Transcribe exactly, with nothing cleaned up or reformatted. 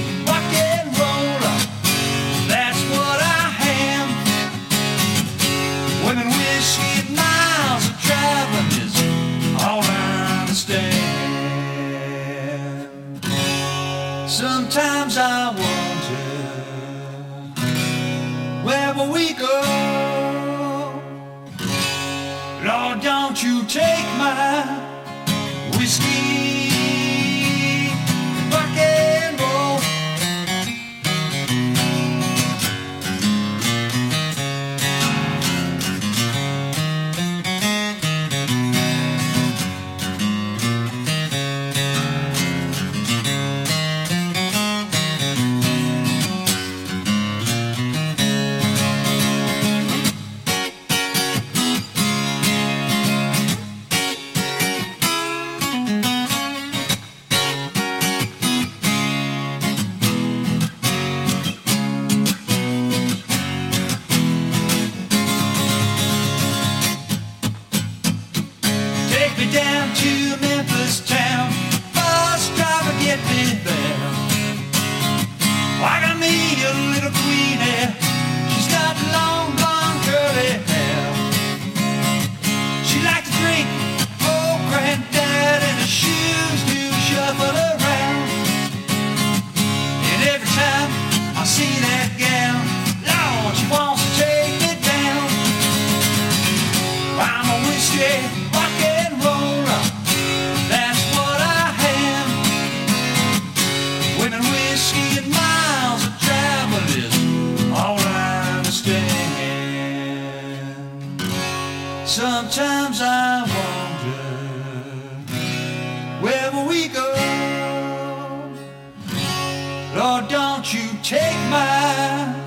rock and roller, that's what I am. Women, whiskey, and miles of traveling is all I understand. Sometimes I wonder, where will we go? Lord, don't you take my whiskey, rock and roll. Take me down to Memphis town, bus driver, get me there. I got me a little queenie, she's got long blonde curly hair. She liked to drink, old granddad, and her shoes do shuffle around. And every time I see that gown, Lord, she wants to take me down. I'm a whiskey, rock and roller, that's what I am. Women, whiskey, and miles of travel is all I understand. Sometimes I wonder, where will we go? Lord, don't you take my